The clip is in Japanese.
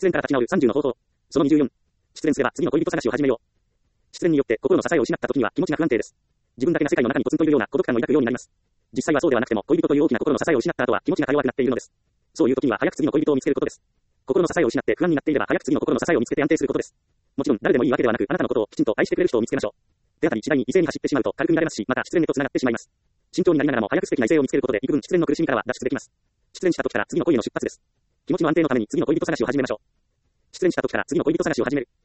恋から立ち直る30の方法。その24。失恋すれば次の恋人探しを始めよう。失恋によって心の支えを失った時には気持ちが不安定です。自分だけな世界の中にポツンといるような孤独感を抱くようになります。実際はそうではなくても恋人という大きな心の支えを失った後は気持ちがか弱くなっているのです。そういう時には早く次の恋人を見つけることです。心の支えを失って不安になっていれば早く次の心の支えを見つけて安定することです。もちろん誰でもいいわけではなくあなたのことをきちんと愛してくれる人を見つけましょう。であたり次第に異性に走ってしまうと軽く見られますし、また失恋へと繋がってしまいます。慎重になりながらも早く素敵な異性を見つけることで幾分失恋の苦しみからは脱出できます。失恋した時から次の恋の出発です。気持ちの安定のために次の恋人探しを始めましょう。失恋した時から次の恋人探しを始める。